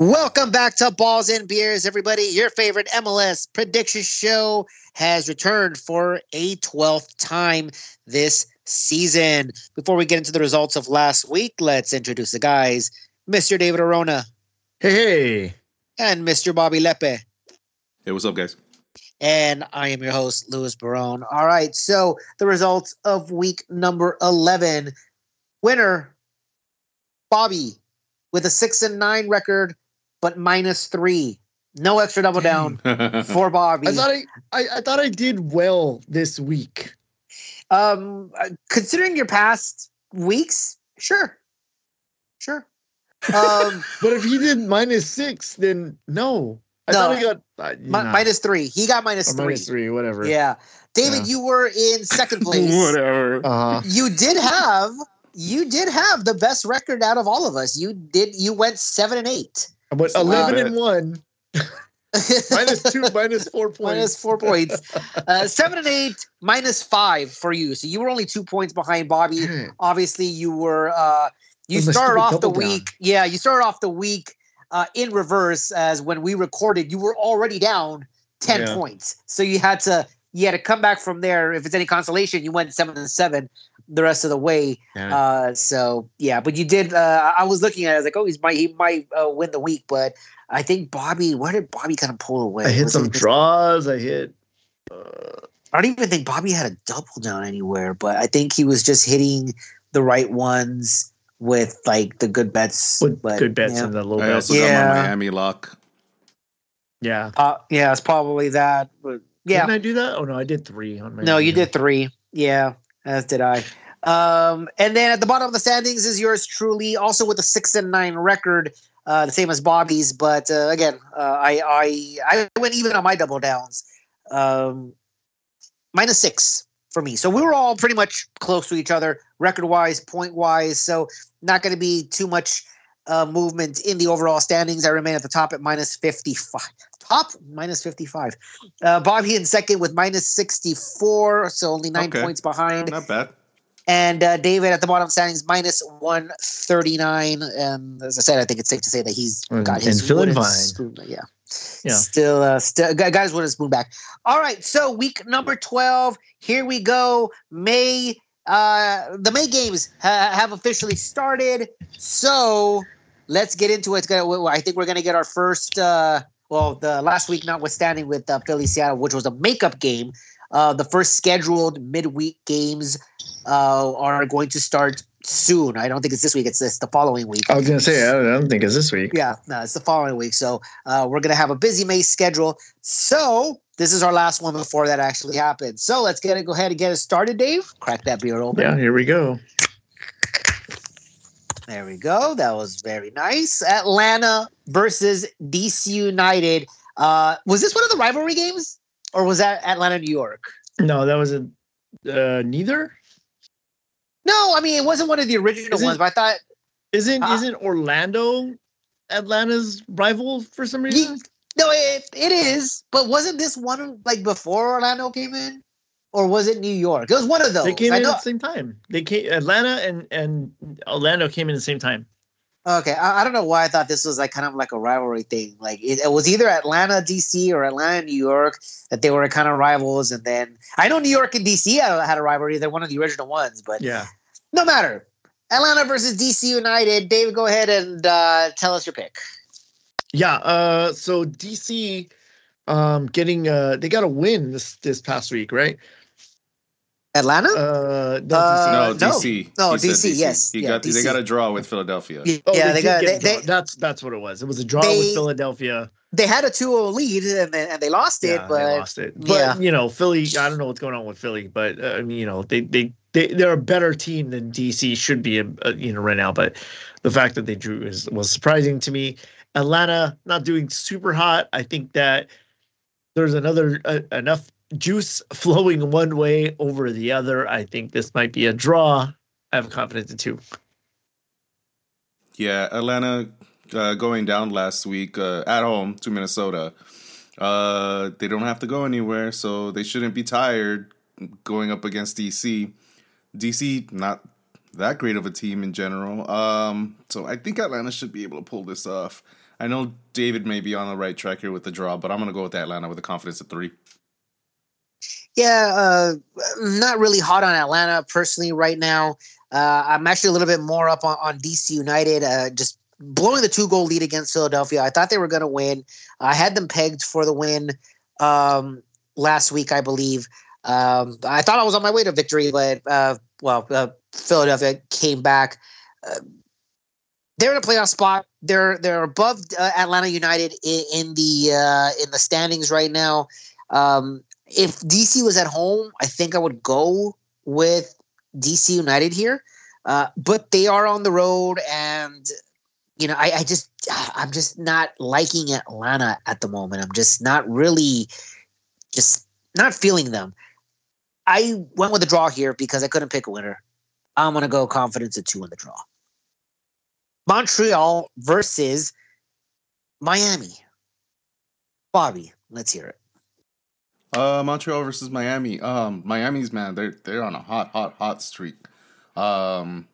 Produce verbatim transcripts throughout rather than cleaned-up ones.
Welcome back to Balls and Beers, everybody. Your favorite M L S prediction show has returned for a twelfth time this season. Before we get into the results of last week, let's introduce the guys. Mister David Arona. Hey, hey. And Mister Bobby Lepe. Hey, what's up, guys? And I am your host, Louis Barone. All right, so the results of week number eleven. Winner, Bobby, with a six and nine record, but minus three. No extra double down for Bobby. I thought I, I, I thought I did well this week. Um, considering your past weeks, sure, sure. Um, but if he did minus six, then no. I no, thought I got uh, mi- minus three. He got minus or three. Minus three, whatever. Yeah, David, yeah. you were in second place. Whatever. Uh-huh. You did have. You did have the best record out of all of us. You did. You went seven and eight. But eleven uh, and one. minus two, minus four points. Minus four points. Uh, seven and eight, minus five for you. So you were only two points behind Bobby. Obviously, you were. Uh, you started off the week. Down. Yeah, you started off the week uh, in reverse. As when we recorded, you were already down ten yeah. points. So you had to. You had to come back from there. If it's any consolation, you went seven and seven the rest of the way. Yeah. Uh, so yeah, but you did. Uh, I was looking at it, I was like, oh, he's might he might uh, win the week, but I think Bobby. Where did Bobby kind of pull away? I hit was some it, draws. I hit. Uh, I don't even think Bobby had a double down anywhere, but I think he was just hitting the right ones with like the good bets. With but, good bets yeah. and the low I bets. also yeah. got my Miami lock. Yeah. Uh, yeah, it's probably that. But yeah. Didn't I do that? Oh no, I did three on my. No, video. you did three. Yeah, as did I. Um, and then at the bottom of the standings is yours truly, also with a six and nine record, uh, the same as Bobby's. But uh, again, uh, I I I went even on my double downs, um, minus six for me. So we were all pretty much close to each other, record wise, point wise. So not going to be too much uh, movement in the overall standings. I remain at the top at minus fifty-five. Top minus fifty-five. Uh, Bobby in second with minus sixty-four, so only nine okay. points behind. Not bad. And uh, David at the bottom standings minus one thirty-nine. And as I said, I think it's safe to say that he's and, got his and feeling wooden fine. spoon. Yeah. Yeah. Still, uh, still got his wooden spoon back. All right. So week number twelve. Here we go. May. Uh, the May games ha- have officially started. So let's get into it. It's gonna, I think we're going to get our first. Uh, well, the last week notwithstanding with uh, Philly Seattle, which was a makeup game. Uh, the first scheduled midweek games uh, are going to start soon. I don't think it's this week. It's, it's the following week. I was going to say, I don't, I don't think it's this week. Yeah, no, it's the following week. So uh, we're going to have a busy May schedule. So this is our last one before that actually happens. So let's get it. Go ahead and get it started, Dave. Crack that beer open. Yeah, here we go. There we go. That was very nice. Atlanta versus D C United. Uh, was this one of the rivalry games? Or was that Atlanta, New York? No, that was a uh, neither. No, I mean it wasn't one of the original Is ones, it, but I thought isn't uh, isn't Orlando Atlanta's rival for some reason? No, it, it is. But wasn't this one like before Orlando came in, or was it New York? It was one of those. They came I in know. at the same time. They came Atlanta and and Orlando came in at the same time. Okay, I, I don't know why I thought this was like kind of like a rivalry thing. Like it, it was either Atlanta, D C, or Atlanta, New York that they were kind of rivals. And then I know New York and D C had, had a rivalry. They're one of the original ones, but yeah, no matter. Atlanta versus D C United. David, go ahead and uh, tell us your pick. Yeah. Uh, so D C, um, getting uh, they got a win this this past week, right? Atlanta? Uh, no, Uh, No, D C. No, He said D C, yes. He Yeah, got. D C. They got a draw with Philadelphia. Yeah, Oh, yeah, they, they got. did They, get a draw. they, that's that's what it was. It was a draw They- with Philadelphia. they had a two oh lead and, they- and they lost it, Yeah, but they lost it. But yeah. you know, Philly. I don't know what's going on with Philly, but uh, I mean, you know, they they they they're a better team than D C should be, uh, you know, right now. But the fact that they drew is was surprising to me. Atlanta not doing super hot. I think that there's another uh, enough juice flowing one way over the other. I think this might be a draw. I have confidence in two. Yeah, Atlanta uh, going down last week uh, at home to Minnesota. Uh, they don't have to go anywhere, so they shouldn't be tired going up against D C. D C, not that great of a team in general. Um, so I think Atlanta should be able to pull this off. I know David may be on the right track here with the draw, but I'm going to go with Atlanta with a confidence of three. Yeah, uh, not really hot on Atlanta personally right now. Uh, I'm actually a little bit more up on, on D C United, uh, just blowing the two-goal lead against Philadelphia. I thought they were going to win. I had them pegged for the win um, last week, I believe. Um, I thought I was on my way to victory, but, uh, well, uh, Philadelphia came back. Uh, they're in a playoff spot. They're they're above uh, Atlanta United in, in the uh, in the standings right now. Um, if D C was at home, I think I would go with D C United here, uh, but they are on the road, and you know, I, I just I'm just not liking Atlanta at the moment. I'm just not really, just not feeling them. I went with the draw here because I couldn't pick a winner. I'm gonna go confidence at two in the draw. Montreal versus Miami. Bobby, let's hear it. Uh, Montreal versus Miami. Um, Miami's man, they're they're on a hot, hot, hot streak. Um,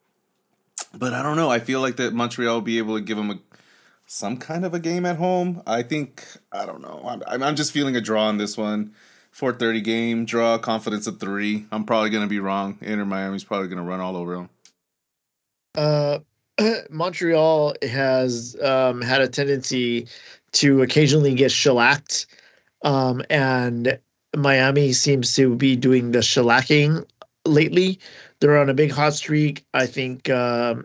but I don't know. I feel like that Montreal will be able to give them a some kind of a game at home. I think I don't know. I'm I'm just feeling a draw on this one. four thirty game draw, confidence of three. I'm probably gonna be wrong. Inter Miami's probably gonna run all over them. Uh. Montreal has um, had a tendency to occasionally get shellacked, um, and Miami seems to be doing the shellacking lately. They're on a big hot streak. I think, um,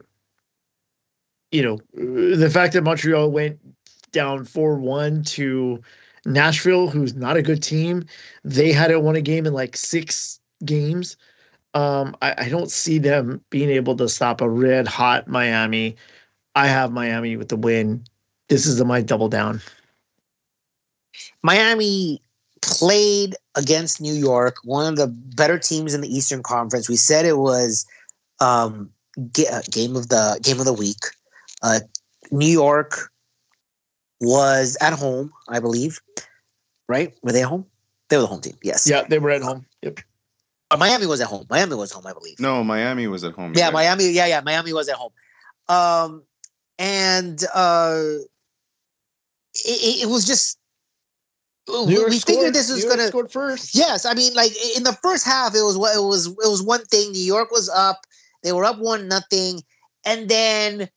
you know, the fact that Montreal went down four one to Nashville, who's not a good team, they hadn't won a game in like six games. Um, I, I don't see them being able to stop a red hot Miami. I have Miami with the win. This is the my double down. Miami played against New York, one of the better teams in the Eastern Conference. We said it was um, ge- game of the game of the week. Uh, New York was at home, I believe. Right? Were they at home? They were the home team. Yes. Yeah, they were at home. Yep. Uh, Miami was at home. Miami was home, I believe. No, Miami was at home. Yeah, right. Miami. Yeah, yeah. Miami was at home. Um, and uh, it, it was just we, we figured this was going to scored first. Yes, I mean, like in the first half, it was it was it was one thing. New York was up. They were up one nothing, and then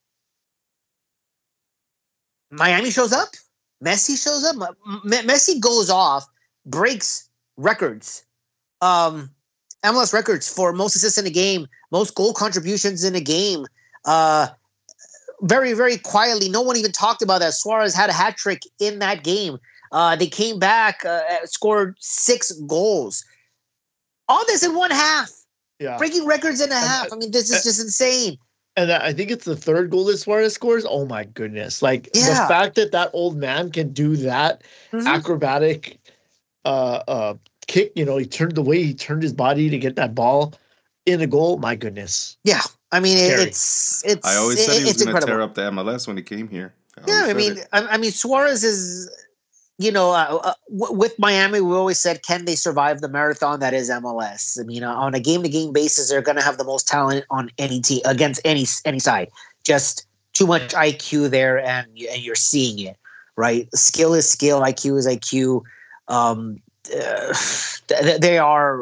Miami shows up. Messi shows up. M- Messi goes off, breaks records. Um. M L S records for most assists in a game, most goal contributions in a game. Uh, very, very quietly, no one even talked about that. Suarez had a hat trick in that game. Uh, they came back, uh, scored six goals. All this in one half. Yeah, breaking records in a half. And, I mean, this is just insane. And I think it's the third goal that Suarez scores. Oh my goodness! Like yeah. the fact that that old man can do that mm-hmm. acrobatic. Uh, uh, kick, you know, he turned the way he turned his body to get that ball in the goal. My goodness. Yeah. I mean, it, it's, it's, I always it, said he was going to tear up the M L S when he came here. I yeah. I mean, I, I mean, Suarez is, you know, uh, uh, w- with Miami, we always said, can they survive the marathon that is M L S? I mean, uh, on a game to game basis, they're going to have the most talent on any team against any, any side. Just too much I Q there. And, and you're seeing it, right? Skill is skill. I Q is I Q. Um, uh, they are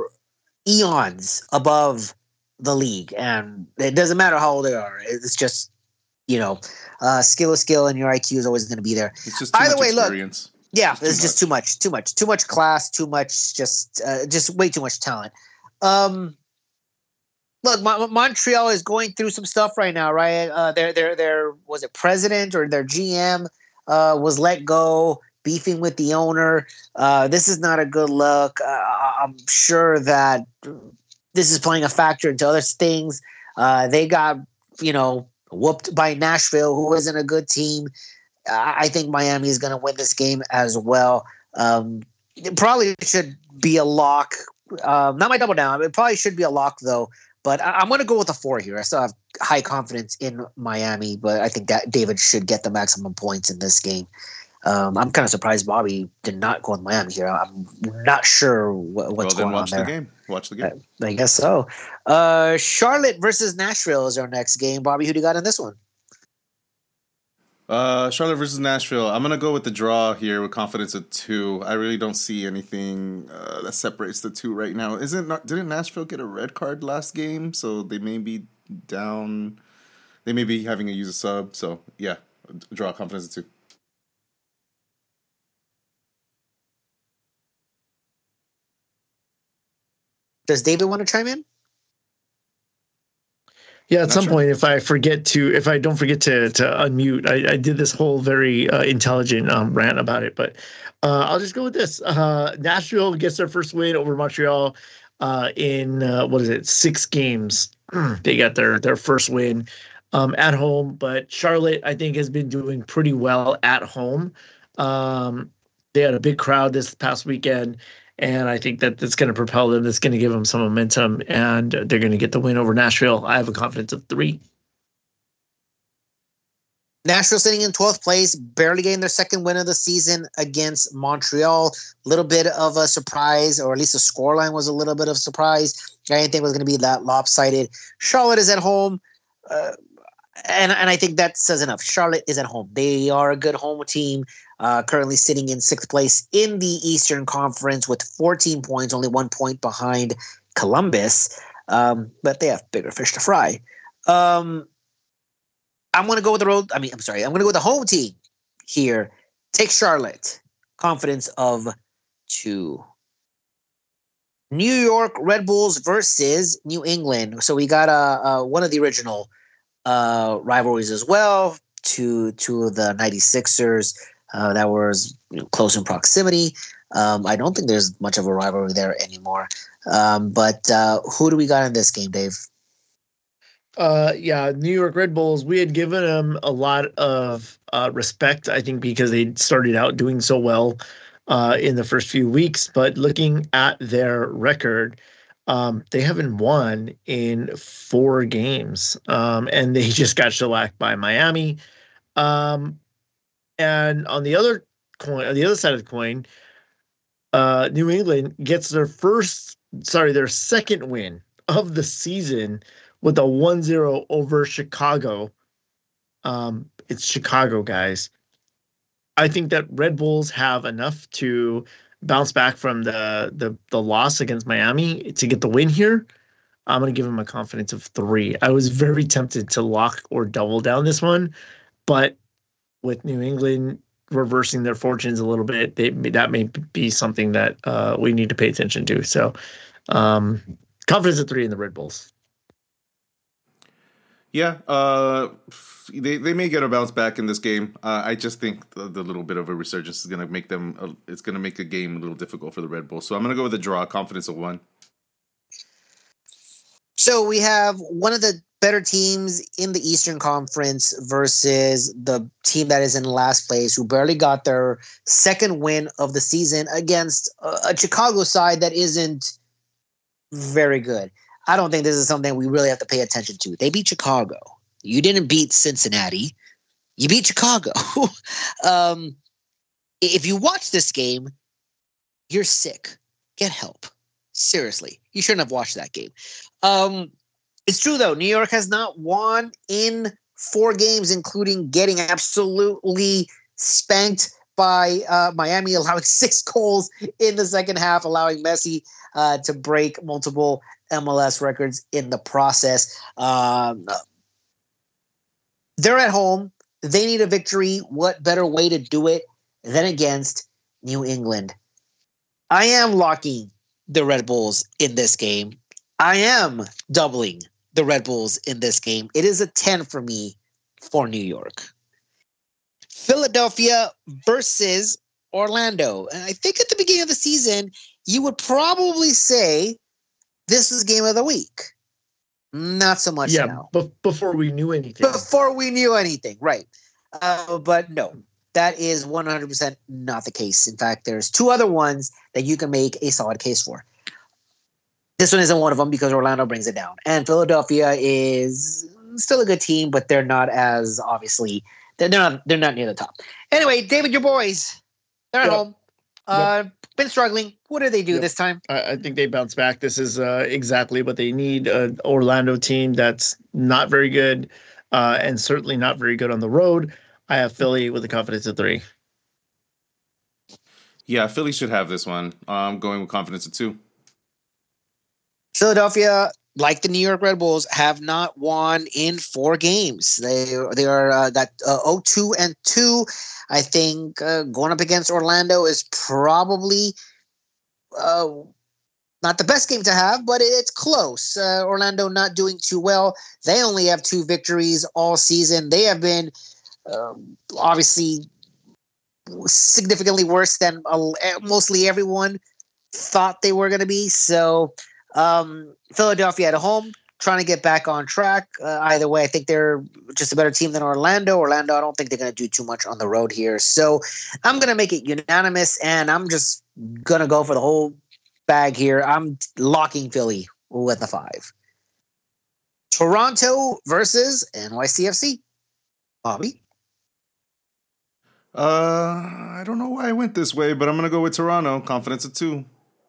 eons above the league, and it doesn't matter how old they are. It's just, you know, uh, skill is skill, and your I Q is always going to be there. It's just too either much way. Experience. Look, yeah, it's, it's just too much, too much, too much class, too much, just, uh, just way too much talent. Um, look, Mo- Montreal is going through some stuff right now, right? Uh, their, their, their was it president or their G M uh, was let go. Beefing with the owner. Uh, this is not a good look. Uh, I'm sure that this is playing a factor into other things. Uh, they got, you know, whooped by Nashville, who isn't a good team. Uh, I think Miami is going to win this game as well. Um, it probably should be a lock. Uh, not my double down. It probably should be a lock, though. But I- I'm going to go with a four here. I still have high confidence in Miami, but I think that David should get the maximum points in this game. Um, I'm kind of surprised Bobby did not go with Miami here. I'm not sure what, what's well, going watch on there. The game. Watch the game. I, I guess so. Uh, Charlotte versus Nashville is our next game. Bobby, who do you got in this one? Uh, Charlotte versus Nashville. I'm gonna go with the draw here with confidence at two. I really don't see anything uh, that separates the two right now. Isn't not, didn't Nashville get a red card last game? So they may be down. They may be having to use a sub. So yeah, draw, confidence at two. Does David want to chime in? Yeah, at Not some sure. point, if I forget to, if I don't forget to to unmute, I, I did this whole very uh, intelligent um, rant about it. But uh, I'll just go with this. Uh, Nashville gets their first win over Montreal uh, in uh, what is it, six games. They got their their first win um, at home. But Charlotte, I think, has been doing pretty well at home. Um, they had a big crowd this past weekend. And I think that that's going to propel them. That's going to give them some momentum, and they're going to get the win over Nashville. I have a confidence of three. Nashville sitting in twelfth place, barely getting their second win of the season against Montreal. A little bit of a surprise, or at least the scoreline was a little bit of a surprise. I didn't think it was going to be that lopsided. Charlotte is at home, uh, and, and I think that says enough. Charlotte is at home. They are a good home team. Uh, currently sitting in sixth place in the Eastern Conference with fourteen points, only one point behind Columbus. Um, but they have bigger fish to fry. Um, I'm going to go with the road. I mean, I'm sorry. I'm going to go with the home team here. Take Charlotte. Confidence of two. New York Red Bulls versus New England. So we got uh, uh, one of the original uh, rivalries as well. Two, two of the ninety-sixers. Uh, that was you know, close in proximity. Um, I don't think there's much of a rivalry there anymore. Um, but uh, who do we got in this game, Dave? Uh, yeah, New York Red Bulls. We had given them a lot of uh, respect, I think, because they started out doing so well uh, in the first few weeks. But looking at their record, um, they haven't won in four games, um, and they just got shellacked by Miami. Um, And on the other coin, on the other side of the coin, uh, New England gets their first, sorry, their second win of the season with a one zero over Chicago. Um, it's Chicago, guys. I think that Red Bulls have enough to bounce back from the the, the loss against Miami to get the win here. I'm going to give them a confidence of three. I was very tempted to lock or double down this one, but with New England reversing their fortunes a little bit, they, that may be something that uh, we need to pay attention to. So um, confidence of three in the Red Bulls. Yeah, uh, they they may get a bounce back in this game. Uh, I just think the, the little bit of a resurgence is going to make them. Uh, it's going to make the game a little difficult for the Red Bulls. So I'm going to go with a draw. Confidence of one. So we have one of the better teams in the Eastern Conference versus the team that is in last place, who barely got their second win of the season against a, a Chicago side that isn't very good. I don't think this is something we really have to pay attention to. They beat Chicago. You didn't beat Cincinnati. You beat Chicago. um, if you watch this game, you're sick. Get help. Seriously. You shouldn't have watched that game. Um, it's true, though. New York has not won in four games, including getting absolutely spanked by uh, Miami, allowing six goals in the second half, allowing Messi uh, to break multiple M L S records in the process. Um, they're at home. They need a victory. What better way to do it than against New England? I am locking the Red Bulls in this game. I am doubling the Red Bulls in this game. It is a ten for me for New York. Philadelphia versus Orlando. And I think at the beginning of the season, you would probably say this is game of the week. Not so much yeah, now. Be- before we knew anything. Before we knew anything, right. Uh, but no, that is one hundred percent not the case. In fact, there's two other ones that you can make a solid case for. This one isn't one of them because Orlando brings it down. And Philadelphia is still a good team, but they're not as obviously they're not they're not near the top. Anyway, David, your boys, they're at Yep. home. Uh, yep. Been struggling. What do they do Yep. this time? I, I think they bounce back. This is uh, exactly what they need. An Orlando team that's not very good uh, and certainly not very good on the road. I have Philly with a confidence of three. Yeah, Philly should have this one. I'm going with confidence of two. Philadelphia, like the New York Red Bulls, have not won in four games. They they are uh, that uh, oh two and two. I think uh, going up against Orlando is probably uh, not the best game to have, but it's close. Uh, Orlando not doing too well. They only have two victories all season. They have been uh, obviously significantly worse than uh, mostly everyone thought they were going to be. So um, Philadelphia at home, trying to get back on track. Uh, either way, I think they're just a better team than Orlando. Orlando, I don't think they're going to do too much on the road here. So I'm going to make it unanimous, and I'm just going to go for the whole bag here. I'm locking Philly with a five. Toronto versus N Y C F C. Bobby? Uh, I don't know why I went this way, but I'm going to go with Toronto. Confidence of two.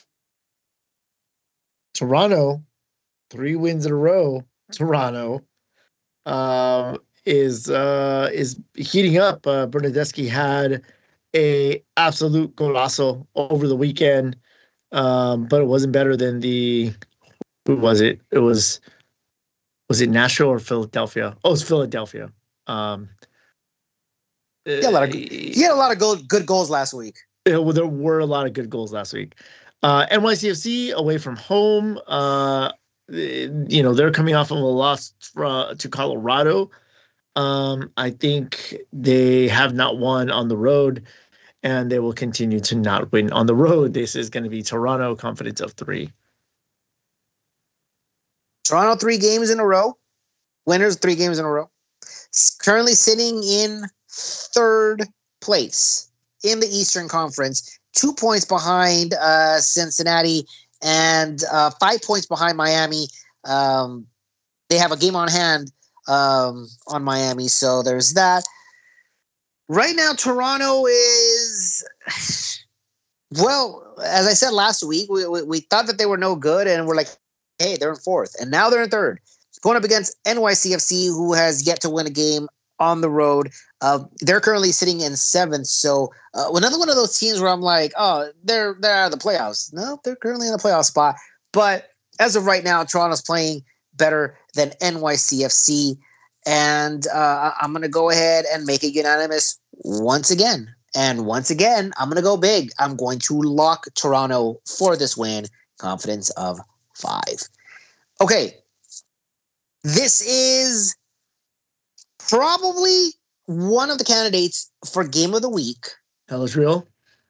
Toronto, three wins in a row. Toronto um, is uh, is heating up. Uh, Bernadeschi had a absolute golazo over the weekend, um, but it wasn't better than the. Who was it? It was. Was it Nashville or Philadelphia? Oh, it was Philadelphia. Um, he, had a lot of, he had a lot of goal, good goals last week. It, well, there were a lot of good goals last week. Uh, N Y C F C away from home. Uh, you know, they're coming off of a loss from, to Colorado. Um, I think they have not won on the road, and they will continue to not win on the road. This is going to be Toronto, confidence of three. Toronto, three games in a row. Winners, three games in a row. Currently sitting in third place in the Eastern Conference. Two points behind uh, Cincinnati and uh, five points behind Miami. Um, they have a game on hand um, on Miami, so there's that. Right now, Toronto is... Well, as I said last week, we, we, we thought that they were no good, and we're like, hey, they're in fourth. And now they're in third. Going up against N Y C F C, who has yet to win a game on the road. Uh, they're currently sitting in seventh. So uh, another one of those teams where I'm like, oh, they're they're out of the playoffs. No, they're currently in the playoff spot. But as of right now, Toronto's playing better than N Y C F C. And uh, I'm going to go ahead and make it unanimous once again. And once again, I'm going to go big. I'm going to lock Toronto for this win. Confidence of five. Okay. This is probably one of the candidates for game of the week. Hell is real.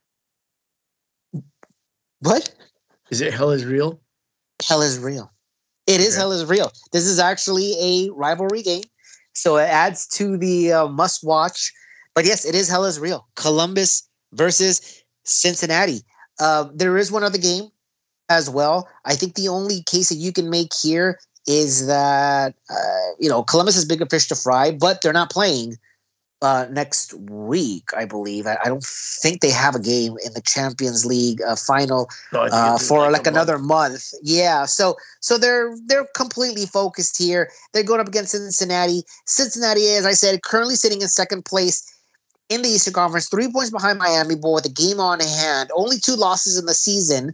What? Is it Hell is real? Hell is real. It is okay. Hell is real. This is actually a rivalry game. So it adds to the uh, must watch. But yes, it is Hell is real. Columbus versus Cincinnati. Uh, there is one other game as well. I think the only case that you can make here is that, uh, you know, Columbus is bigger fish to fry, but they're not playing uh, next week, I believe. I, I don't think they have a game in the Champions League uh, final no, uh, for like, like another month. month. Yeah. So, so they're, they're completely focused here. They're going up against Cincinnati. Cincinnati, as I said, currently sitting in second place in the Eastern Conference, three points behind Miami, but with a game on hand, only two losses in the season.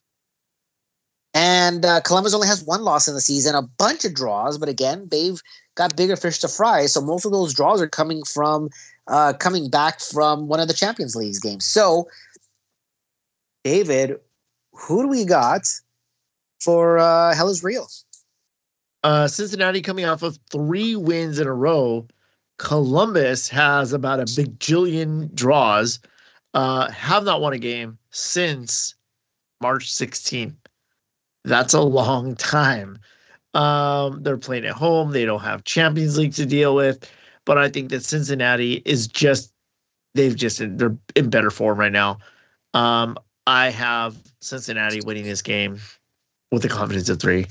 And uh, Columbus only has one loss in the season, a bunch of draws, but again, they've got bigger fish to fry. So most of those draws are coming from uh, coming back from one of the Champions League games. So, David, who do we got for uh, Hell is Real? Uh, Cincinnati coming off of three wins in a row. Columbus has about a bajillion draws. Uh, have not won a game since March sixteenth. That's a long time. Um, they're playing at home. They don't have Champions League to deal with. But I think that Cincinnati is just, they've just, they're in better form right now. Um, I have Cincinnati winning this game with a confidence of three.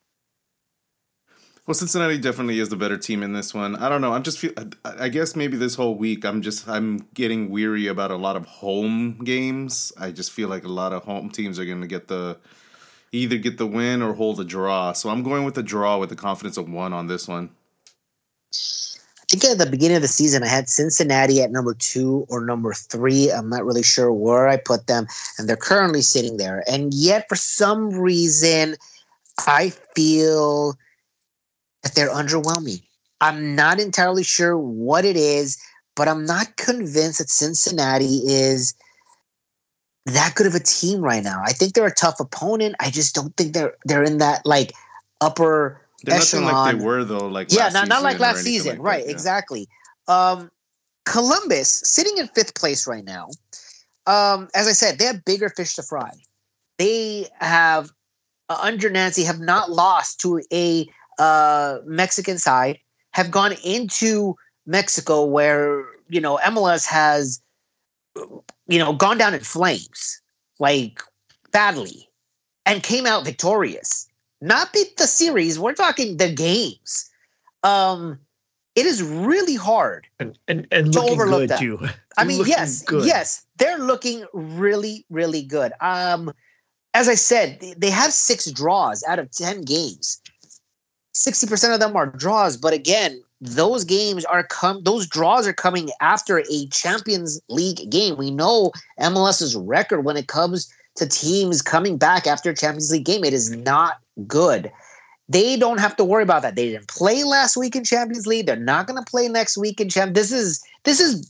Well, Cincinnati definitely is the better team in this one. I don't know. I'm just feel. I guess maybe this whole week I'm just I'm getting weary about a lot of home games. I just feel like a lot of home teams are going to get the either get the win or hold a draw. So I'm going with the draw with the confidence of one on this one. think at the beginning of the season, I had Cincinnati at number two or number three. I'm not really sure where I put them, and they're currently sitting there. And yet, for some reason, I feel that they're underwhelming. I'm not entirely sure what it is, but I'm not convinced that Cincinnati is that good of a team right now. I think they're a tough opponent. I just don't think they're they're in that like upper They're echelon. nothing like they were though. Like yeah, last not not like season or last anything season, like right? that, yeah. Exactly. Um, Columbus sitting in fifth place right now. Um, as I said, they have bigger fish to fry. They have uh, under Nancy have not lost to a uh, Mexican side. Have gone into Mexico where you know M L S has you know gone down in flames like badly and came out victorious. Not beat the series. We're talking the games. Um, it is really hard and and, and to looking overlook good that. too. I mean, Looking yes, good. yes, they're looking really, really good. Um, as I said, they- they have six draws out of ten games. Sixty percent of them are draws, but again, those games are come. Those draws are coming after a Champions League game. We know MLS's record when it comes to teams coming back after a Champions League game. It is not good. They don't have to worry about that. They didn't play last week in Champions League. They're not going to play next week in Champions. This is this is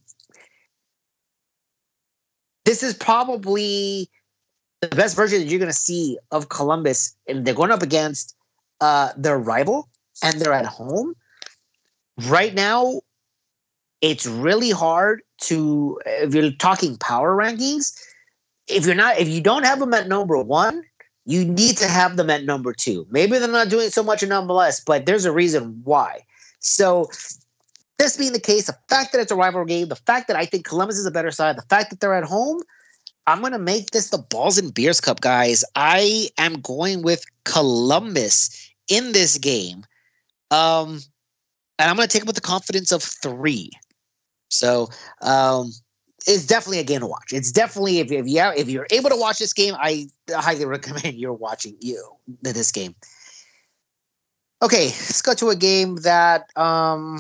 this is probably the best version that you're going to see of Columbus, and they're going up against uh, their rival, and they're at home. Right now, it's really hard to, if you're talking power rankings, if you're not, if you don't have them at number one, you need to have them at number two. Maybe they're not doing so much in M L S, but there's a reason why. So this being the case, the fact that it's a rival game, the fact that I think Columbus is a better side, the fact that they're at home, I'm going to make this the Balls and Beers Cup, guys. I am going with Columbus in this game. Um, and I'm going to take it with the confidence of three. So um, it's definitely a game to watch. It's definitely, if, if, you have, if you're able to watch this game, I highly recommend you're watching you this game. Okay, let's go to a game that um,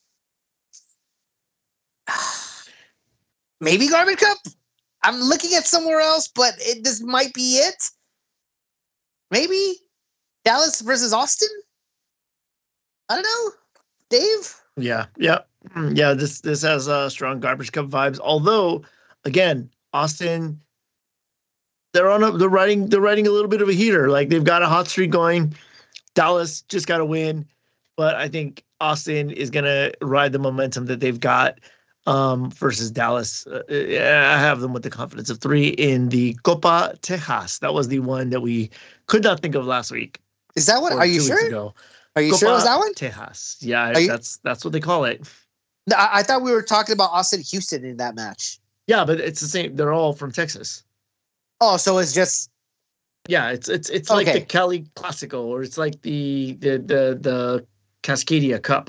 maybe Garbage Cup. I'm looking at somewhere else, but it, this might be it. Maybe Dallas versus Austin. I don't know, Dave. Yeah, yeah, Mm, yeah. This this has uh, strong Garbage Cup vibes. Although, again, Austin, they're on a they're riding they're riding a little bit of a heater. Like they've got a hot streak going. Dallas just got to win, but I think Austin is gonna ride the momentum that they've got. Um, versus Dallas. Uh, I have them with the confidence of three in the Copa Tejas. That was the one that we could not think of last week. Is that what? Or Are you two weeks sure? ago. Are you Copa sure it was that one? Tejas. Yeah, you- that's that's what they call it. No, I, I thought we were talking about Austin Houston in that match. Yeah, but it's the same. They're all from Texas. Oh, so it's just Yeah, it's it's it's like Okay. the Cali Classico, or it's like the the the the Cascadia Cup.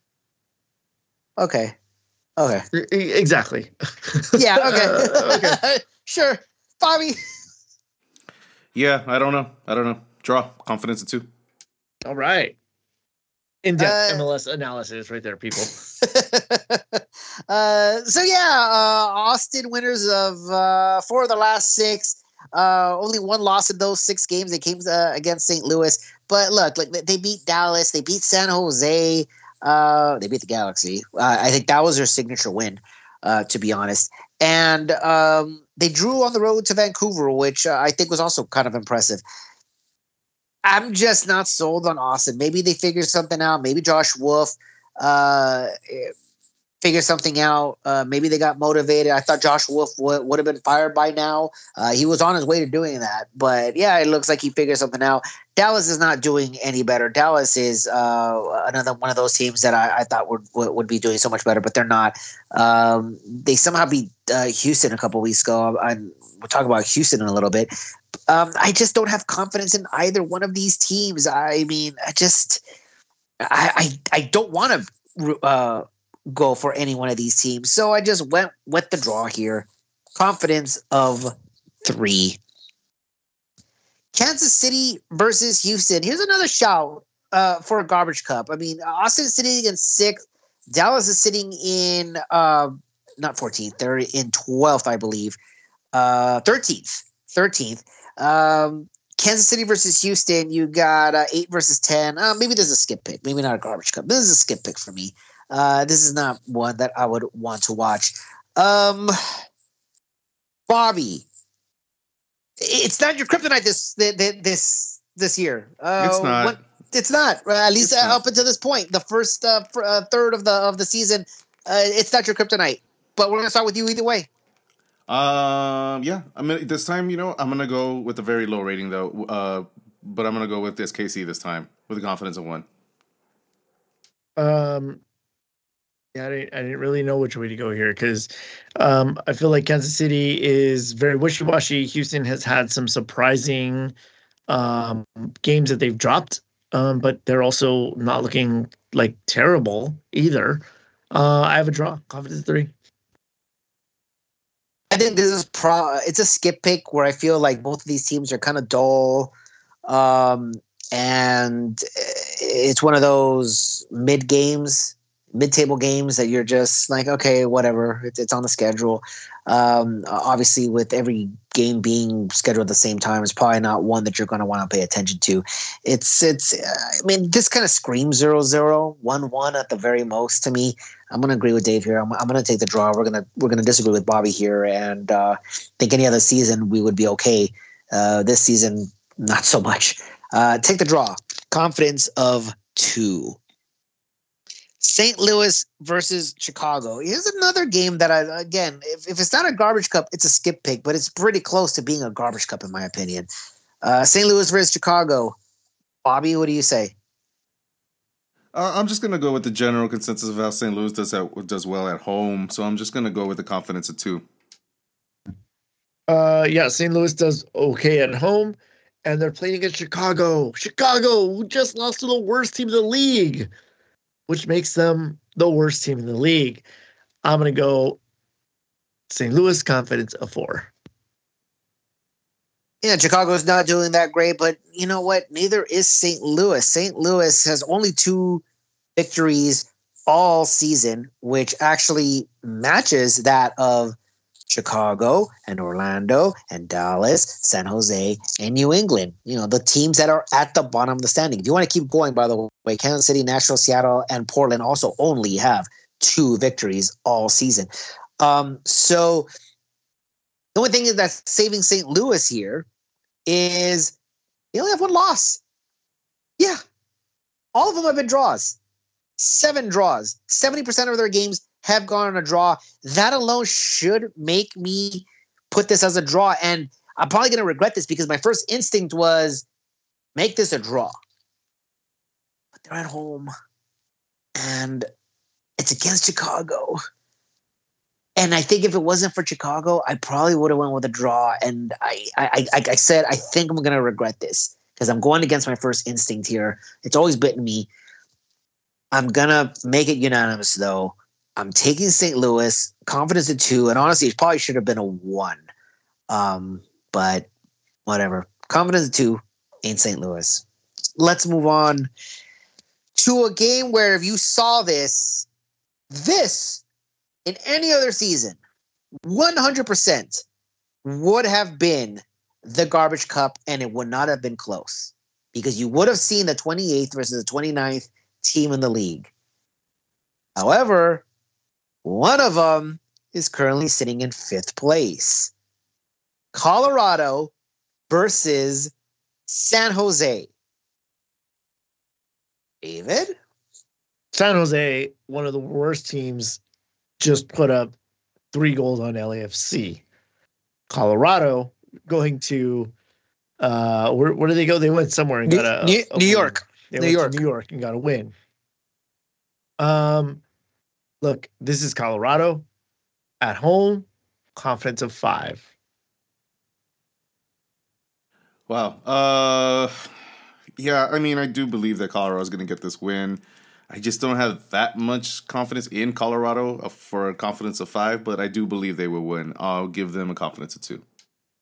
okay. Okay. E- e- Exactly. Yeah. Okay. Okay. Sure, Bobby. Yeah, I don't know. I don't know. Draw. Confidence of two. All right. In-depth Uh, M L S analysis right there, people. uh, so yeah, uh, Austin winners of uh, four of the last six. Uh, only one loss in those six games. They came uh, against Saint Louis, but look, like they beat Dallas, they beat San Jose, uh, they beat the Galaxy. Uh, I think that was their signature win, uh, to be honest. And um, they drew on the road to Vancouver, which uh, I think was also kind of impressive. I'm just not sold on Austin. Maybe they figure something out. Maybe Josh Wolf uh, figure something out. Uh, maybe they got motivated. I thought Josh Wolf would, would have been fired by now. Uh, he was on his way to doing that. But, yeah, it looks like he figured something out. Dallas is not doing any better. Dallas is uh, another one of those teams that I, I thought would, would would be doing so much better, but they're not. Um, they somehow beat uh, Houston a couple weeks ago. I, we'll talk about Houston in a little bit. Um, I just don't have confidence in either one of these teams. I mean, I just, I, I, I don't want to uh, go for any one of these teams. So I just went with the draw here. Confidence of three. Kansas City versus Houston. Here's another shout uh, for a Garbage Cup. I mean, Austin City against sixth. Dallas is sitting in uh, not fourteenth. They're in twelfth, I believe. Uh, thirteenth. thirteenth. Um, Kansas City versus Houston. You got uh, eight versus ten. Uh, maybe this is a skip pick. Maybe not a garbage cup. This is a skip pick for me. Uh, this is not one that I would want to watch. Um, Bobby, it's not your kryptonite this this this year. Uh, it's not. What, it's not. Uh, at least uh, not. up until this point, the first uh, fr- uh, third of the of the season, uh, it's not your kryptonite. But we're gonna start with you either way. Um, yeah, I mean, this time, you know, I'm gonna go with a very low rating though. Uh, but I'm gonna go with S K C this time with a confidence of one. Um. Yeah, I didn't, I didn't really know which way to go here because um, I feel like Kansas City is very wishy-washy. Houston has had some surprising um, games that they've dropped, um, but they're also not looking like terrible either. Uh, I have a draw, confidence three. I think this is pro. It's a skip pick where I feel like both of these teams are kind of dull, um, and it's one of those mid games. Mid-table games that you're just like, okay, whatever. It's, it's on the schedule. Um, obviously, with every game being scheduled at the same time, it's probably not one that you're going to want to pay attention to. It's, it's. Uh, I mean, this kind of screams zero zero, one one at the very most to me. I'm going to agree with Dave here. I'm, I'm going to take the draw. We're gonna we're gonna disagree with Bobby here, and uh, think any other season we would be okay. Uh, this season, not so much. Uh, take the draw. Confidence of two. Saint Louis versus Chicago. Here's another game that I, again, if, if it's not a garbage cup, it's a skip pick, but it's pretty close to being a garbage cup in my opinion. Uh, Saint Louis versus Chicago. Bobby, what do you say? Uh, I'm just gonna go with the general consensus of how Saint Louis does at, does well at home. So I'm just gonna go with the confidence of two. Uh, yeah, Saint Louis does okay at home, and they're playing against Chicago. Chicago, who just lost to the worst team in the league, which makes them the worst team in the league. I'm going to go Saint Louis, confidence of four. Yeah, Chicago's not doing that great, but you know what? Neither is Saint Louis. Saint Louis has only two victories all season, which actually matches that of Chicago and Orlando and Dallas, San Jose, and New England. You know, the teams that are at the bottom of the standing. If you want to keep going, by the way, Kansas City, Nashville, Seattle, and Portland also only have two victories all season. Um, so the only thing that's saving Saint Louis here is they only have one loss. Yeah. All of them have been draws. Seven draws. seventy percent of their games have gone on a draw. That alone should make me put this as a draw. And I'm probably going to regret this because my first instinct was make this a draw. But they're at home. And it's against Chicago. And I think if it wasn't for Chicago, I probably would have went with a draw. And I, I, I, I said, I think I'm going to regret this because I'm going against my first instinct here. It's always bitten me. I'm going to make it unanimous, though. I'm taking Saint Louis, confidence at two, and honestly, it probably should have been a one. Um, but whatever. Confidence at two ain't Saint Louis. Let's move on to a game where if you saw this, this in any other season, one hundred percent would have been the garbage cup, and it would not have been close because you would have seen the twenty-eighth versus the twenty-ninth team in the league. However, one of them is currently sitting in fifth place. Colorado versus San Jose. David? San Jose, one of the worst teams, just put up three goals on L A F C. Colorado going to uh, where where did they go? They went somewhere and New, got a, New, a New win. York. They New went York. to New York and got a win. Um, look, this is Colorado at home, confidence of five. Wow. Uh, yeah, I mean, I do believe that Colorado is going to get this win. I just don't have that much confidence in Colorado for a confidence of five, but I do believe they will win. I'll give them a confidence of two.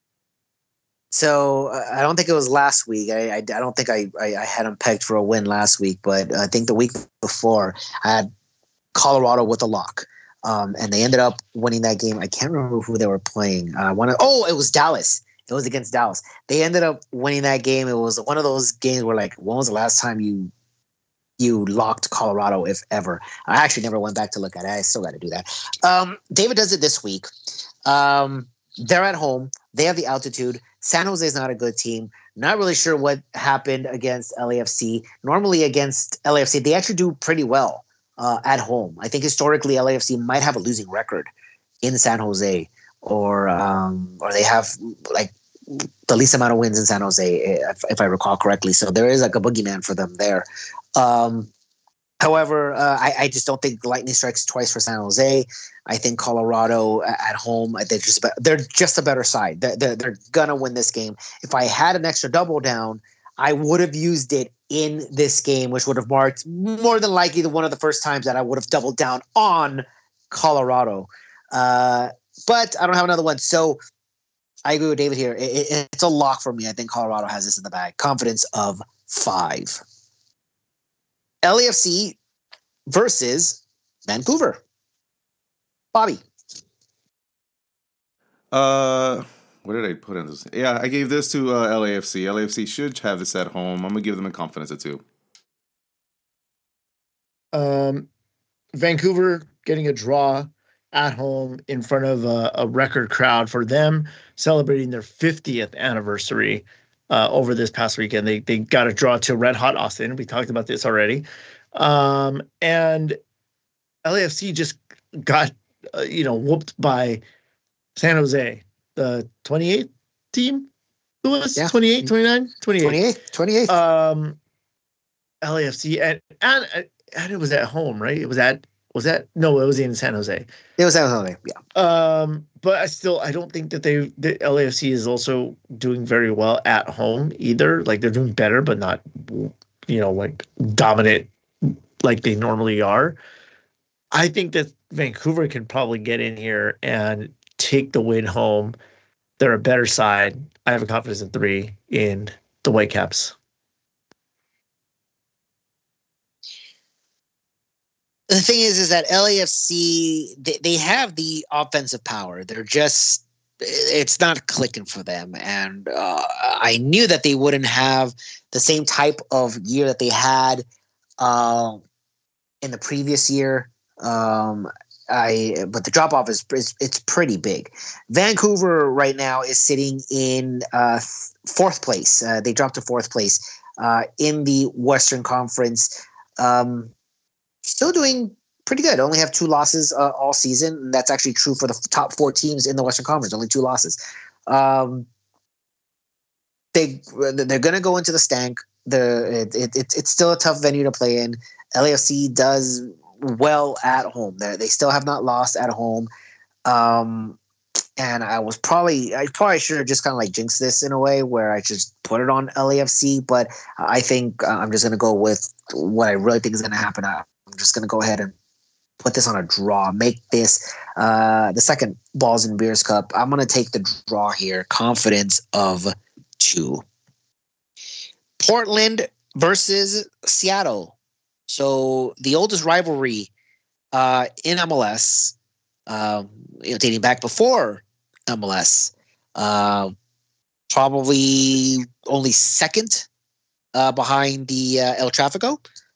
So uh, I don't think it was last week. I, I, I don't think I, I, I had them pegged for a win last week, but I think the week before I had Colorado with a lock. Um, and they ended up winning that game. I can't remember who they were playing. Uh, one of, oh, it was Dallas. It was against Dallas. They ended up winning that game. It was one of those games where, like, when was the last time you you locked Colorado, if ever? I actually never went back to look at it. I still got to do that. Um, David does it this week. Um, they're at home. They have the altitude. San Jose is not a good team. Not really sure what happened against L A F C. Normally against L A F C, they actually do pretty well uh, at home. I think historically L A F C might have a losing record in San Jose, or um, or they have like the least amount of wins in San Jose, if, if I recall correctly. So there is like a boogeyman for them there. Um, however, uh, I, I just don't think lightning strikes twice for San Jose. I think Colorado at home, they're just they're just a better side. They're, they're, they're gonna win this game. If I had an extra double down, I would have used it in this game, which would have marked more than likely the one of the first times that I would have doubled down on Colorado. Uh, but I don't have another one, so I agree with David here. It, it, it's a lock for me. I think Colorado has this in the bag. Confidence of five. L A F C versus Vancouver. Bobby. Uh, what did I put in this? Yeah, I gave this to uh, L A F C. L A F C should have this at home. I'm gonna give them a confidence of two. Um, Vancouver getting a draw at home in front of a, a record crowd for them, celebrating their fiftieth anniversary uh, over this past weekend. They they got a draw to Red Hot Austin. We talked about this already. Um, and L A F C just got, uh, you know, whooped by San Jose, the twenty-eighth team. Who was yeah. twenty-eight, twenty-nine, twenty-eight. twenty-eight, twenty-eight. Um, L A F C, and, and, and it was at home, right? It was at, was that, no, it was in San Jose. It was San Jose, yeah. Um, but I still, I don't think that they, the L A F C is also doing very well at home either. Like, they're doing better, but not, you know, like dominant like they normally are. I think that Vancouver can probably get in here and take the win home. They're a better side. I have a confidence in three in the Whitecaps. The thing is, is that L A F C, they, they have the offensive power. They're just, it's not clicking for them. And uh, I knew that they wouldn't have the same type of year that they had uh, in the previous year. Um, I but the drop off is, is it's pretty big. Vancouver right now is sitting in uh, fourth place. Uh, they dropped to fourth place uh, in the Western Conference. Um, still doing pretty good. Only have two losses uh, all season. And that's actually true for the top four teams in the Western Conference. Only two losses. Um, they they're going to go into the stank. The it, it, it's it's still a tough venue to play in. L A F C does well at home. They they still have not lost at home. Um, and I was probably I probably should have just kind of like jinxed this in a way where I just put it on L A F C. But I think uh, I'm just going to go with what I really think is going to happen. I'm just going to go ahead and put this on a draw. Make this uh, the second Balls and Beers Cup. I'm going to take the draw here. Confidence of two. Portland versus Seattle. So the oldest rivalry uh, in M L S, um, you know, dating back before M L S, uh, probably only second uh, behind the uh, El Tráfico.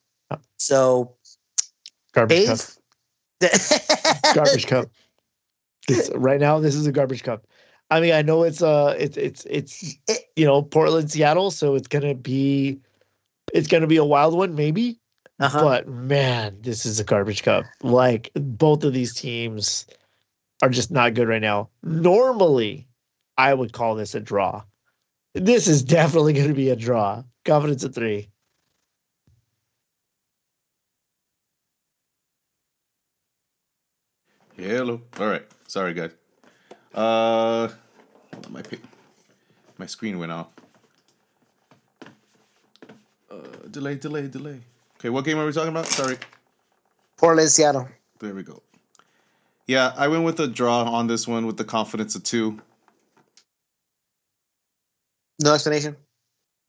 So garbage Dave? cup. Garbage cup. It's, right now, this is a garbage cup. I mean, I know it's uh, it's it's it's it, you know Portland, Seattle, so it's gonna be it's gonna be a wild one, maybe. uh-huh. But man, this is a garbage cup. Like both of these teams are just not good right now. Normally, I would call this a draw. This is definitely going to be a draw. Confidence at three. Hello. All right. Sorry, guys. Uh, my my screen went off. Uh, delay, delay, delay. Okay, what game are we talking about? Sorry. Portland, Seattle. There we go. Yeah, I went with a draw on this one with the confidence of two. No explanation.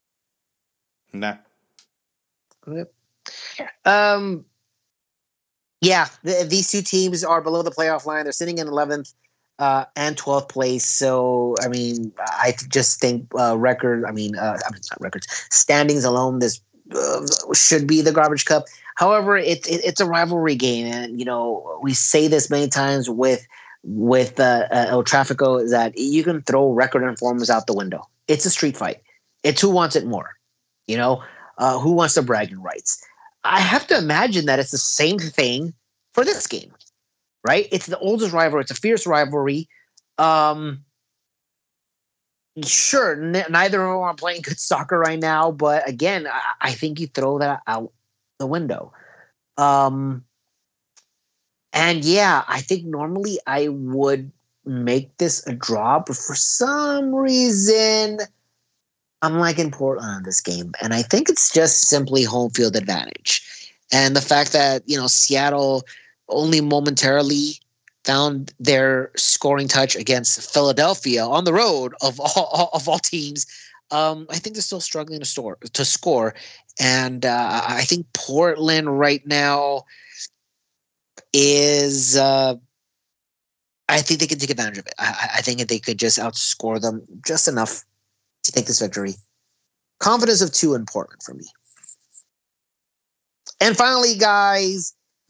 Nah. Yep. Um, Yeah, th- these two teams are below the playoff line. They're sitting in eleventh uh, and twelfth place. So, I mean, I just think uh, record, I mean, uh, I mean, not records, standings alone, this uh, should be the garbage cup. However, it, it, it's a rivalry game. And, you know, we say this many times with with uh, uh, El Trafico is that you can throw record and forms out the window. It's a street fight. It's who wants it more, you know, uh, who wants the bragging rights. I have to imagine that it's the same thing for this game, right? It's the oldest rivalry. It's a fierce rivalry. Um, sure, n- neither of them are playing good soccer right now, but again, I, I think you throw that out the window. Um, and yeah, I think normally I would make this a draw, but for some reason, I'm liking Portland on this game. And I think it's just simply home field advantage. And the fact that, you know, Seattle only momentarily found their scoring touch against Philadelphia on the road of all, of all teams, um, I think they're still struggling to, store, to score. And uh, I think Portland right now is uh, – I think they can take advantage of it. I, I think they could just outscore them just enough to take this victory. Confidence of two in Portland for me. And finally, guys,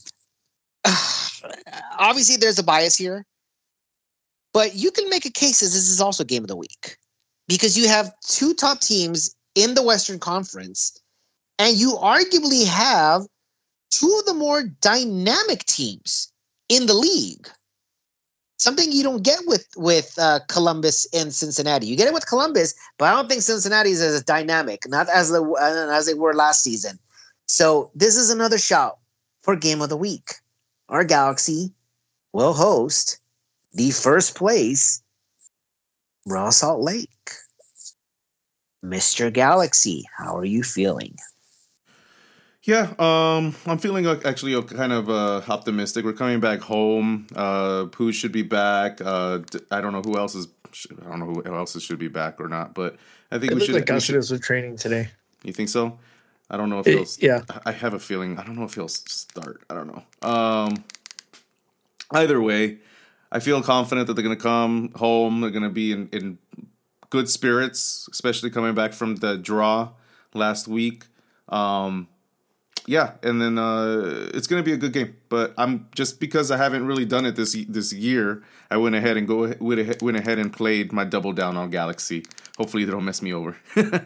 obviously there's a bias here, but you can make a case that this is also game of the week because you have two top teams in the Western Conference, and you arguably have two of the more dynamic teams in the league. Something you don't get with with uh, Columbus and Cincinnati. You get it with Columbus, but I don't think Cincinnati is as dynamic, not as the uh, as they were last season. So this is another shout for Game of the Week. Our Galaxy will host the first place Raw Salt Lake. Mister Galaxy, how are you feeling? Yeah, um, I'm feeling uh, actually uh, kind of uh, optimistic. We're coming back home. Uh, Pooh should be back. Uh, I don't know who else is. I don't know who else should be back or not. But I think it we looked should. Like Gustavus was training today. You think so? I don't know if it, he'll. Yeah, I have a feeling. I don't know if he'll start. I don't know. Um, either way, I feel confident that they're going to come home. They're going to be in, in good spirits, especially coming back from the draw last week. Um, Yeah, and then uh, it's going to be a good game. But I'm just because I haven't really done it this this year, I went ahead and go went ahead and played my double down on Galaxy. Hopefully, they don't mess me over.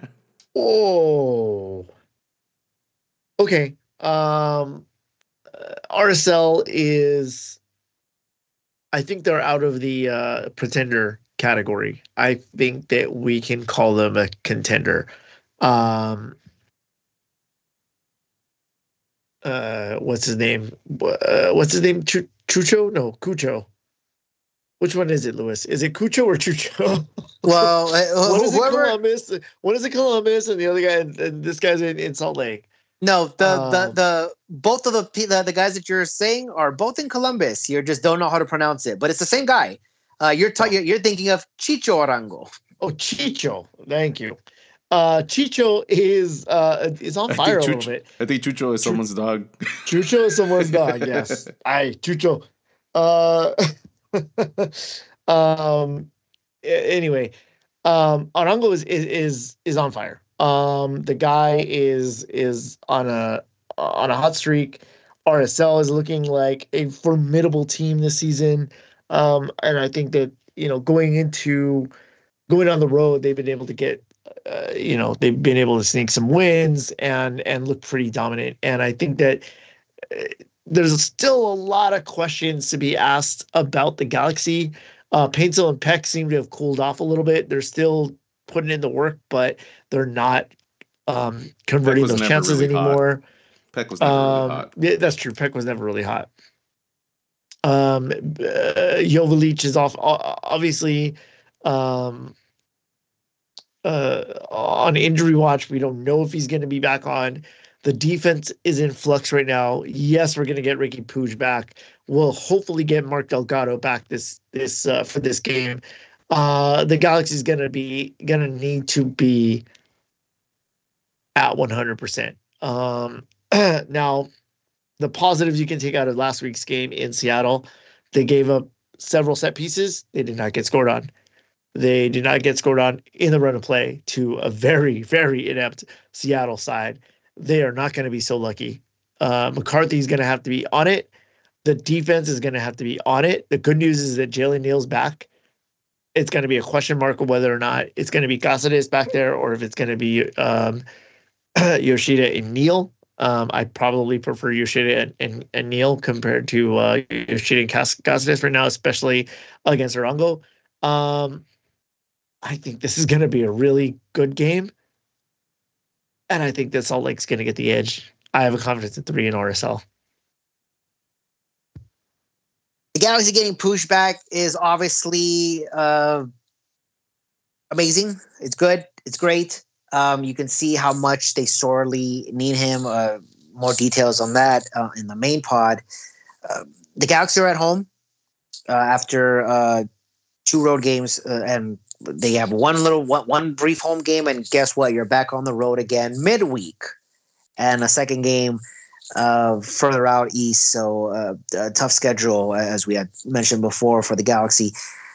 Oh, okay. Um, R S L is, I think they're out of the uh, pretender category. I think that we can call them a contender. Um. Uh, what's his name? Uh, what's his name? Ch- Chucho? No, Cucho. Which one is it, Lewis? Is it Cucho or Chucho? Well, uh, one is whoever, it Columbus? One is it Columbus, and the other guy, and, and this guy's in, in Salt Lake. No, the, um, the the both of the, the the guys that you're saying are both in Columbus. You just don't know how to pronounce it, but it's the same guy. Uh, you're ta- you're, you're thinking of Chicho Arango. Oh, Chicho. Thank you. Uh, Chicho is uh is on fire a Chucho, little bit. I think Chucho is someone's dog. Chucho is someone's dog. Yes. Aye, Chucho. Uh, um. Anyway, um, Arango is, is is is on fire. Um, the guy is is on a on a hot streak. R S L is looking like a formidable team this season. Um, and I think that, you know, going into going on the road, they've been able to get. Uh, you know, they've been able to sneak some wins and and look pretty dominant. And I think that uh, there's still a lot of questions to be asked about the Galaxy. Uh, Paintsel and Peck seem to have cooled off a little bit. They're still putting in the work, but they're not um, converting those chances really anymore. Hot. Peck was never um, really hot. Yeah, that's true. Peck was never really hot. Um, uh, Joveljic is off, obviously. Um, Uh, on injury watch. We don't know if he's going to be back on. The defense is in flux right now. Yes, we're going to get Ricky Puig back. We'll hopefully get Mark Delgado back this this uh, for this game. Uh, the Galaxy is going to be going to need to be at one hundred percent. Um, now, the positives you can take out of last week's game in Seattle, they gave up several set pieces. They did not get scored on. They did not get scored on in the run of play to a very, very inept Seattle side. They are not going to be so lucky. Uh, McCarthy's going to have to be on it. The defense is going to have to be on it. The good news is that Jalen Neal's back. It's going to be a question mark of whether or not it's going to be Cáceres back there or if it's going to be um, Yoshida and Neal. Um, I probably prefer Yoshida and, and, and Neal compared to uh, Yoshida and Cáceres right now, especially against Arango. Um, I think this is going to be a really good game. And I think that Salt Lake's going to get the edge. I have a confidence in three in R S L. The Galaxy getting pushed back is obviously uh, amazing. It's good. It's great. Um, you can see how much they sorely need him. Uh, more details on that uh, in the main pod. Uh, the Galaxy are at home uh, after uh, two road games, uh, and they have one little one, one brief home game. And guess what? You're back on the road again midweek, and a second game uh, further out east. So uh, a tough schedule, as we had mentioned before, for the Galaxy.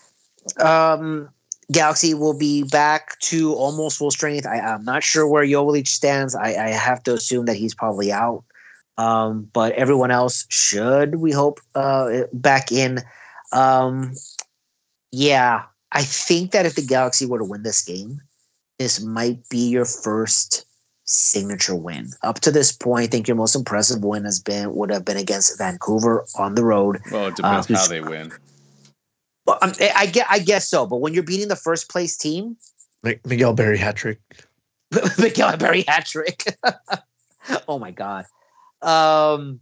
Um, Galaxy will be back to almost full strength. I, I'm not sure where Joveljic stands. I, I have to assume that he's probably out. Um, but everyone else should, we hope, uh, back in. Um, yeah, I think that if the Galaxy were to win this game, this might be your first signature win. Up to this point, I think your most impressive win has been would have been against Vancouver on the road. Well, it depends uh, how they win. Well, um, I guess, I guess so. But when you're beating the first place team, Miguel Berry hat trick. Miguel Berry hat trick. Oh my God. Um,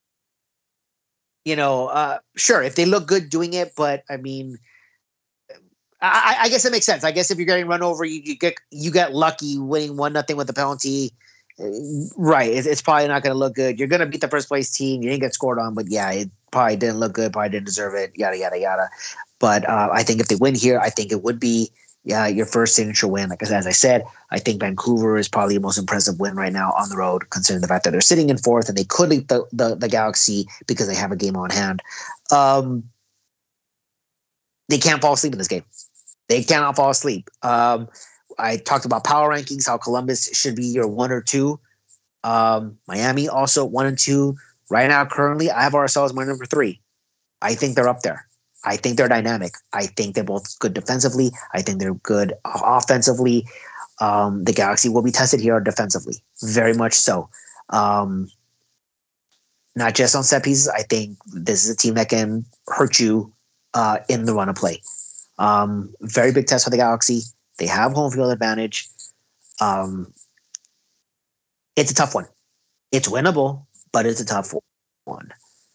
you know, uh, sure, if they look good doing it, but I mean, I, I guess it makes sense. I guess if you're getting run over, you, you get you get lucky winning one nothing with the penalty. Right, it, it's probably not going to look good. You're going to beat the first place team. You didn't get scored on, but yeah, it probably didn't look good. Probably didn't deserve it. Yada yada yada. But uh, I think if they win here, I think it would be yeah your first signature win. Like as I said, I think Vancouver is probably the most impressive win right now on the road, considering the fact that they're sitting in fourth and they could beat the, the the Galaxy because they have a game on hand. Um, they can't fall asleep in this game. They cannot fall asleep. Um, I talked about power rankings, how Columbus should be your one or two. Um, Miami also one and two. Right now, currently, I have R S L as my number three. I think they're up there. I think they're dynamic. I think they're both good defensively. I think they're good offensively. Um, the Galaxy will be tested here defensively, very much so. Um, not just on set pieces. I think this is a team that can hurt you uh, in the run of play. Um, very big test for the Galaxy. They have home field advantage. Um, it's a tough one. It's winnable, but it's a tough one.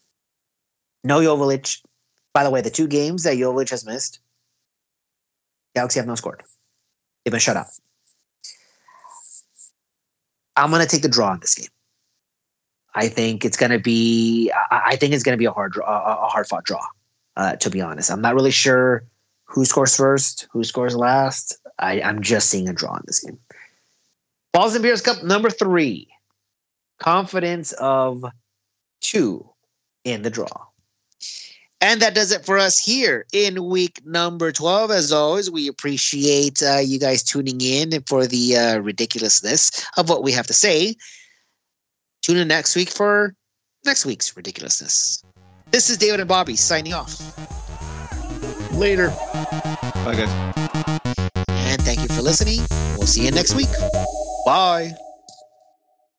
No Joveljic. By the way, the two games that Joveljic has missed, Galaxy have not scored. They've been shut out. I'm going to take the draw in this game. I think it's going to be. I think it's going to be a hard, draw, a hard fought draw. Uh, to be honest, I'm not really sure who scores first, who scores last. I, I'm just seeing a draw in this game. Balls and Beers Cup number three. Confidence of two in the draw. And that does it for us here in week number twelve. As always, we appreciate uh, you guys tuning in for the uh, ridiculousness of what we have to say. Tune in next week for next week's ridiculousness. This is David and Bobby signing off. Later. Bye, guys. And thank you for listening. We'll see you next week. Bye.